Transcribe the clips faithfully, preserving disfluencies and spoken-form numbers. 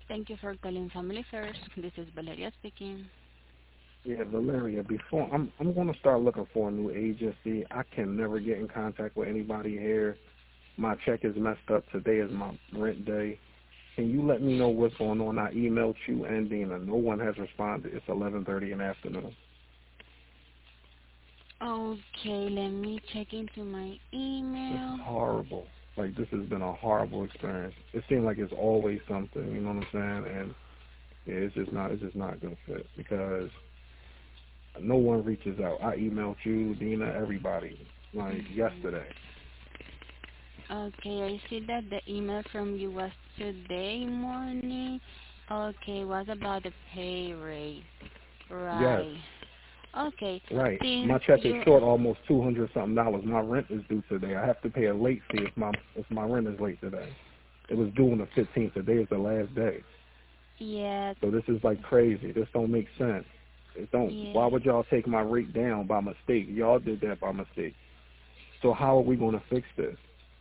Thank you for calling Family First. This is Valeria speaking. Yeah, Valeria, before I'm I'm gonna start looking for a new agency. I can never get in contact with anybody here. My check is messed up. Today is my rent day. Can you let me know what's going on? I emailed you and Dina. No one has responded. It's eleven thirty in the afternoon. Okay, let me check into my This is email. horrible. Like, this has been a horrible experience. It seems like it's always something, you know what I'm saying? And yeah, it's just not, it's just not gonna fit because no one reaches out. I emailed you, Dina, everybody, like yesterday. Okay, I see that the email from you was today morning. Okay, what about the pay rate? Yes, Right. Okay, right. My since check is you short almost two hundred something dollars. My rent is due today. I have to pay a late fee if my if my rent is late today. It was due on the fifteenth. Today is the last day. yeah, So this is like crazy. This don't make sense. It don't. yeah, Why would y'all take my rate down by mistake? Y'all did that by mistake. So how are we going to fix this?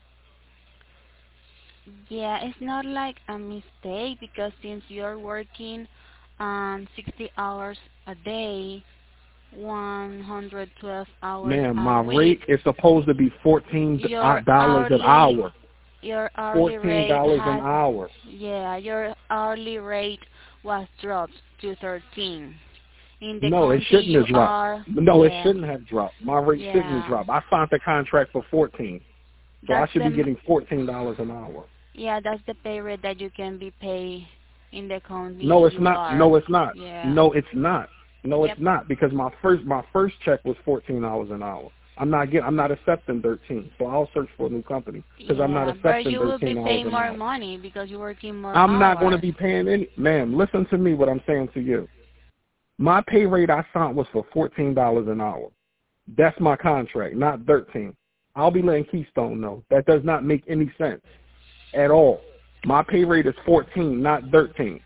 yeah, it's not like a mistake because since you're working um sixty hours a day, one hundred twelve hours Man, a my week, rate is supposed to be fourteen your dollars an hourly hour. your hourly Fourteen rate dollars an has, hour. yeah, your hourly rate was dropped to thirteen. In the No, it county shouldn't you have dropped. are, No, it yeah, shouldn't have dropped. My rate shouldn't have yeah, dropped. I signed the contract for fourteen, so I that's should the, be m- getting fourteen dollars an hour. yeah, that's the pay rate that you can be paid in the No, county it's you not. are, No, it's not. yeah, No, it's not. No, it's yep, not because my first my first check was fourteen dollars an hour. I'm not getting. I'm not accepting thirteen, so I'll search for a new company because I'm not yeah, but accepting you will thirteen be dollars paying an more hour. money because you're working more I'm not going to hours. be paying any. Ma'am, listen to me. What I'm saying to you. My pay rate I signed was for fourteen dollars an hour. That's my contract, not thirteen. I'll be letting Keystone know that does not make any sense at all. My pay rate is fourteen, not thirteen.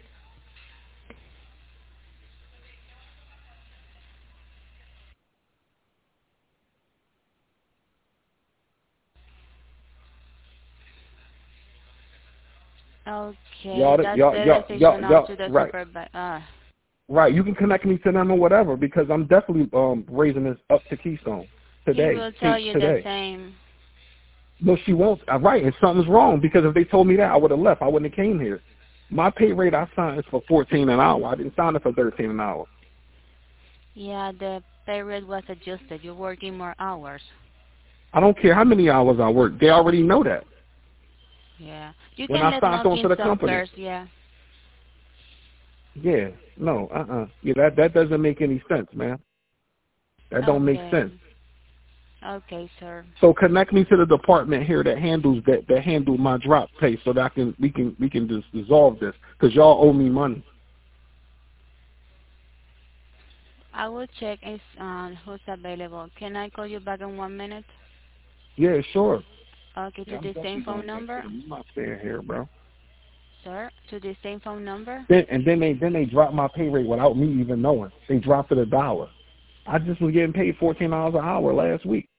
Okay, Y'all, that's y'all, the y'all, y'all, decision up y'all. to the Right. supervisor. Uh, Right, you can connect me to them or whatever because I'm definitely um raising this up to Keystone he today. will tell T- you the today. same. No, she won't. Uh, right, and something's wrong because if they told me that, I would have left. I wouldn't have came here. My pay rate I signed is for fourteen an hour. I didn't sign it for thirteen an hour. Yeah, the pay rate was adjusted. You're working more hours. I don't care how many hours I work. They already know that Yeah. You when can I let signed on to the Kingston company. first, yeah. Yeah, no, uh-uh. Yeah, that that doesn't make any sense, man. That don't make Okay. sense. Okay, sir. So connect me to the department here that handles that that handle my drop pay, so that I can we can we can just dissolve this because y'all owe me money. I will check if uh, who's available. Can I call you back in one minute? Yeah, sure. Okay, Yeah, to I'm the same definitely phone going back to number? them. I'm not staying here, bro. Sir, to the same phone number? Then and then they then they dropped my pay rate without me even knowing. They dropped it a dollar. I just was getting paid fourteen dollars an hour last week.